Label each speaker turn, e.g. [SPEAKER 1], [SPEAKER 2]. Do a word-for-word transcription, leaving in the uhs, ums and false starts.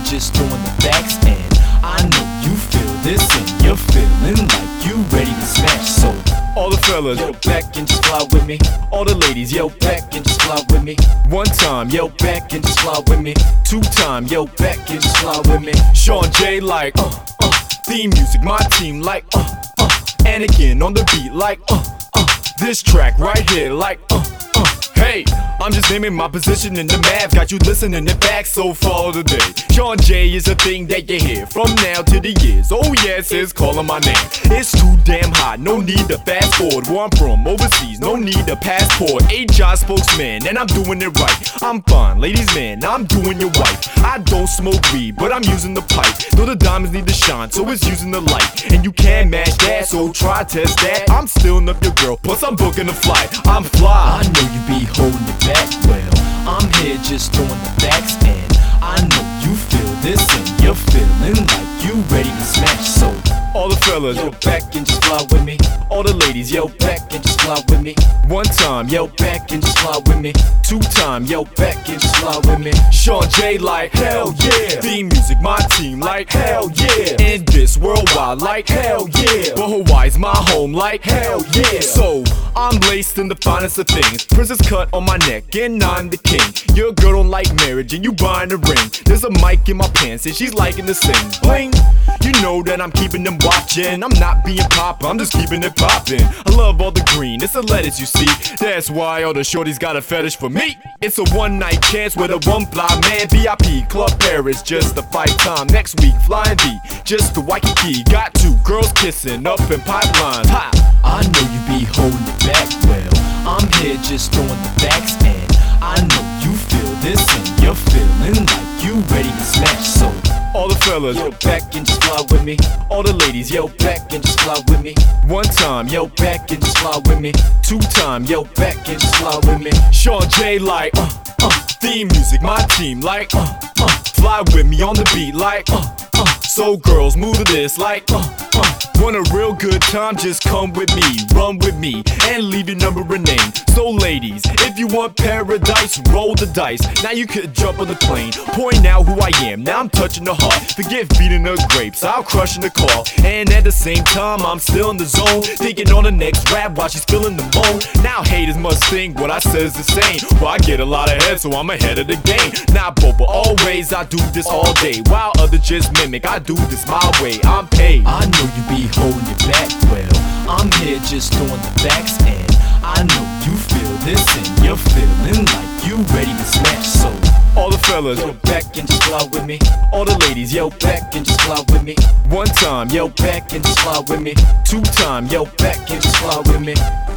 [SPEAKER 1] just throwing the facts, and I know you feel this, and you're feeling like you ready to smash. So all the fellas, yo, back and just fly with me. All the ladies, yo, back and just fly with me. One time, yo, back and just fly with me. Two time, yo, back and just fly with me. Sean J like, uh, uh, theme music, my team like, uh, uh, Anakin on the beat like, uh, uh, this track right here like, uh, uh, hey, I'm just naming my position in the map. Got you listening it back so far today. Sean J is a thing that you hear from now to the years. Oh yes, it's calling my name. It's too damn hot, no need to fast forward. Where I'm from, overseas, no need a passport. H R spokesman, and I'm doing it right. I'm fine, ladies man, I'm doing your wife. I don't smoke weed, but I'm using the pipe. Though the diamonds need to shine, so it's using the light. And you can't match that, so try test that. I'm stealing up your girl, plus I'm booking a flight. I'm fly. I know you be holding it back. Well, I'm here just throwing the facts, and I know you feel this, and you're feeling like you ready to smash. So all the fellas, yo, back and just fly with me. All the ladies, yo, back and just fly with me. One time, yo, back and just fly with me. Two time, yo, back and just fly with me. Sean J like, hell yeah. Theme music, my team like, hell yeah. And this worldwide like, hell yeah. But Hawaii's my home like, hell yeah. So I'm laced in the finest of things. Princess cut on my neck and I'm the king. Your girl don't like marriage and you buying a ring. There's a mic in my pants and she's liking to sing. Bling, you know that I'm keeping them watching. I'm not being pop, I'm just keeping it poppin'. I love all the green, it's the lettuce you see. That's why all the shorties got a fetish for me. It's a one night chance with a one fly man. V I P, Club Paris, just a fight time. Next week, flying V, just the Waikiki. Got two girls kissing up in pipeline. Pop, I know you be holding it back. Well, I'm here just throwing the facts, and I know you feel this, and you're feeling like you ready to smash. So all the fellas, yo, back and just fly with me. All the ladies, yo, back and just fly with me. One time, yo, back and just fly with me. Two time, yo, back and just fly with me. Sean J like, uh, uh, theme music, my team like, uh, uh, fly with me on the beat like, uh, uh, so girls move to this like, uh, uh, want a real good time, just come with me, run with me, and leave your number and name. So ladies, if you want paradise, roll the dice. Now you could jump on the plane, point out who I am. Now I'm touching the heart, forget feeding the grapes, I'll crush in the car. And at the same time, I'm still in the zone, thinking on the next rap while she's feeling the moan. Now haters must think what I said is the same. Well, I get a lot of head, so I'm ahead of the game. Not both, but always I do this all day, while others just mimic. I do this my way, I'm paid. I know you be holding it back. Well, I'm here just throwing the facts, and I know you feel this, and you're feeling like you ready to smash. So all the fellas, yo, back and just fly with me. All the ladies, yo, back and just fly with me. One time, yo, back and just fly with me. Two time, yo, back and just fly with me.